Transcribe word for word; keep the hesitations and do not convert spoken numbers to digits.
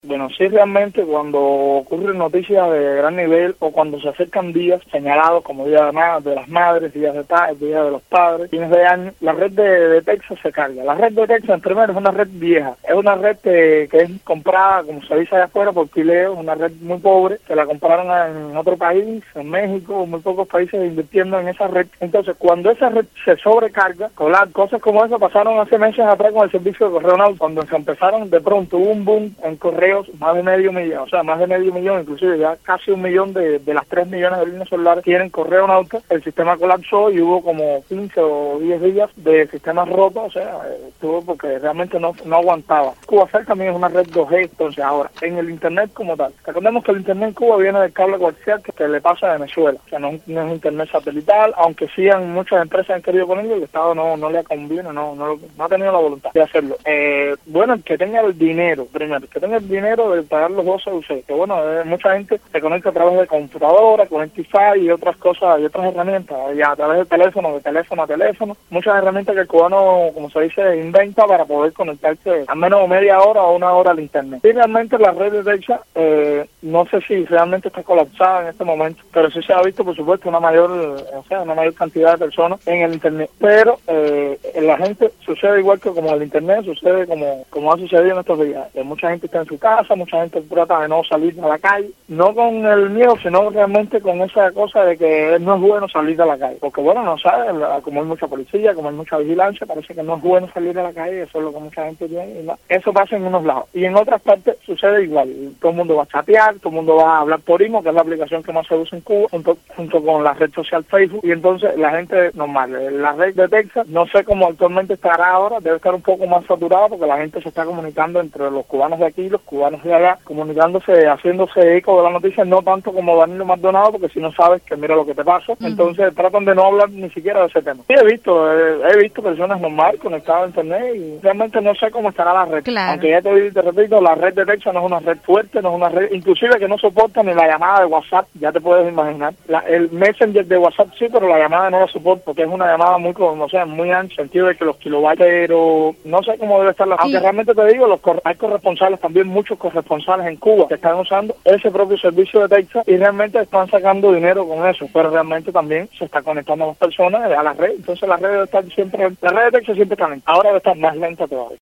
Bueno, sí, realmente cuando ocurren noticias de gran nivel o cuando se acercan días señalados como Día de, ma de las Madres, Días de Paz, Día de los Padres, fines de año, la red de, de Texas se carga. La red de Texas, primero, es una red vieja. Es una red que, que es comprada, como se dice allá afuera, por pileo, una red muy pobre, que la compraron en otro país, en México, muy pocos países invirtiendo en esa red. Entonces, cuando esa red se sobrecarga, cosas como eso pasaron hace meses atrás con el servicio de correo náutico, cuando se empezaron, de pronto hubo un boom en correo, más de medio millón, o sea, más de medio millón, inclusive ya casi un millón de, de las tres millones de líneas celulares tienen correo náutico. El sistema colapsó y hubo como quince o diez días de sistemas rotos, o sea, estuvo porque realmente no, no aguantaba. CubaCell también es una red dos G, entonces ahora, en el Internet como tal. Recordemos que el Internet en Cuba viene del cable coaxial que, que le pasa a Venezuela, o sea, no, no es Internet satelital, aunque sí han, muchas empresas han querido ponerlo, el Estado no, no le conviene, no, no, no ha tenido la voluntad de hacerlo. Eh, bueno, el que tenga el dinero, primero, el que tenga el dinero de pagar los doce U C, que bueno, eh, mucha gente se conecta a través de computadora, con Wi-Fi y otras cosas, y otras herramientas, y a través del teléfono, de teléfono a teléfono, muchas herramientas que el cubano, como se dice, inventa para poder conectarse al menos media hora o una hora al Internet. Y realmente la red de Texas, eh, no sé si realmente está colapsada en este momento, pero sí se ha visto, por supuesto, una mayor, o sea, una mayor cantidad de personas en el Internet. Pero eh, la gente sucede igual que como el Internet, sucede como, como ha sucedido en estos días. Que mucha gente está en su casa, mucha gente trata de no salir a la calle, no con el miedo, sino realmente con esa cosa de que no es bueno salir a la calle, porque bueno, no sabe, como hay mucha policía, como hay mucha vigilancia, parece que no es bueno salir a la calle, eso es lo que mucha gente tiene, ¿no? Eso pasa en unos lados, y en otras partes sucede igual, todo el mundo va a chatear, todo el mundo va a hablar por IMO, que es la aplicación que más se usa en Cuba, junto, junto con la red social Facebook, y entonces la gente normal, la red de Texas, no sé cómo actualmente estará ahora, debe estar un poco más saturada, porque la gente se está comunicando entre los cubanos de aquí y los cubanos de allá, comunicándose, haciéndose eco de la noticia, no tanto como Danilo Maldonado, porque si no sabes que mira lo que te pasa, uh-huh. Entonces tratan de no hablar ni siquiera de ese tema. Sí, he visto, he, he visto personas normales conectadas a Internet y realmente no sé cómo estará la red. Claro. Aunque ya te, te repito, la red de Texas no es una red fuerte, no es una red, inclusive que no soporta ni la llamada de WhatsApp, ya te puedes imaginar. La, el Messenger de WhatsApp sí, pero la llamada no la soporta, porque es una llamada muy, no sé, muy ancha, en el sentido de que los kilobytes, pero no sé cómo debe estar la... Sí. Aunque realmente te digo, los hay corresponsales, también muchos corresponsales en Cuba que están usando ese propio servicio de Texas y realmente están sacando dinero con eso, pero realmente también se está conectando a las personas a la red, entonces la red debe estar siempre, la red de Texas siempre está lenta, ahora debe estar más lenta todavía.